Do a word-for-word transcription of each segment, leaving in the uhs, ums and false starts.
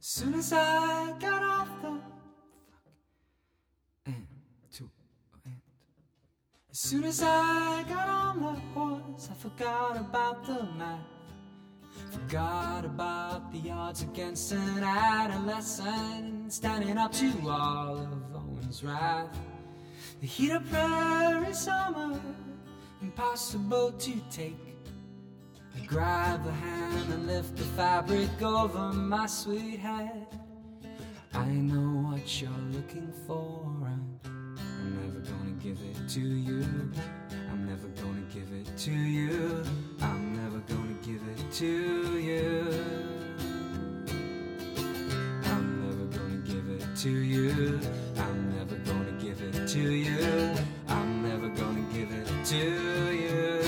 Soon as I got off the fuck and two and as soon as I got on the horse, I forgot about the math, forgot about the odds against an adolescent standing up to all of Owen's wrath. The heat of prairie summer, impossible to take. I grab the hand and lift the fabric over my sweet head. I know what you're looking for, and I'm never gonna give it to you. I'm never gonna give it to you. I'm never gonna give it to you. I'm never gonna give it to you. I'm never gonna give it to you. I'm never gonna give it to you.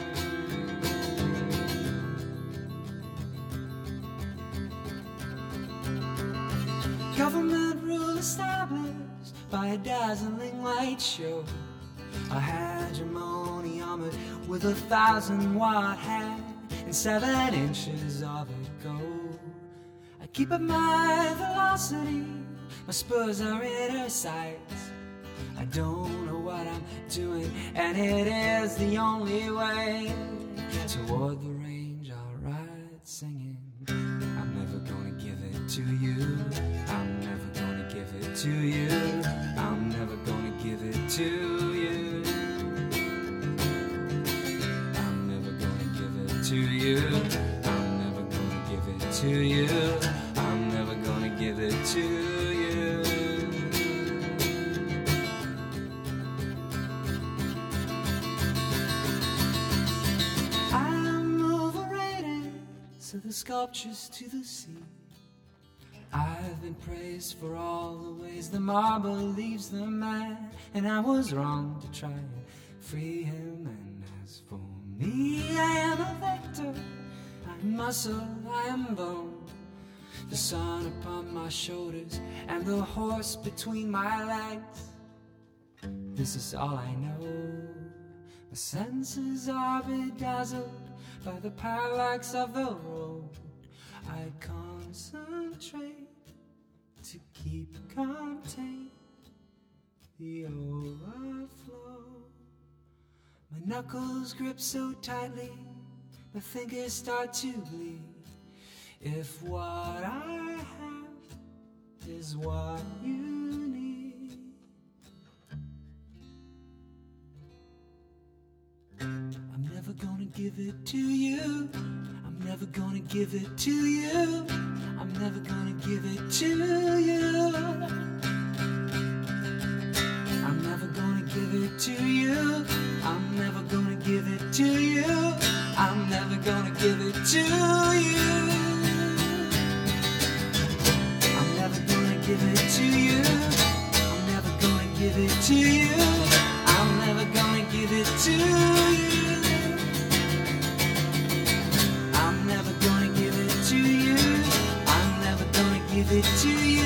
Government rule established by a dazzling light show, a hegemony armored with a thousand watt hand and seven inches of it gold. I keep up my velocity, my spurs are in her sights. I don't know what I'm doing, and it is the only way. Toward the range I'll ride singing. I'm never gonna give it to you. I'm never gonna give it to you. I'm never gonna give it to you. I'm never gonna give it to you. I'm never gonna give it to you. I'm never gonna give it to you. I'm overrated, so the sculptures to the sea. I've been praised for all the ways the marble leaves the man, and I was wrong to try and free him. And as for me, I am a vector, I'm muscle, I am bone, the sun upon my shoulders and the horse between my legs. This is all I know. My senses are bedazzled by the parallax of the road. I concentrate to keep contained the overflow. My knuckles grip so tightly, my fingers start to bleed. If what I have is what you need, I'm never gonna give it to you. I'm never gonna give it to you. I'm never gonna give it to you. I'm never gonna give it to you. I'm never gonna give it to you. I'm never gonna give it to you. I'm never gonna give it to you. I'm never gonna give it to you. I'm never gonna give it to you. I'm never gonna give it to you. I'm never gonna give it to you.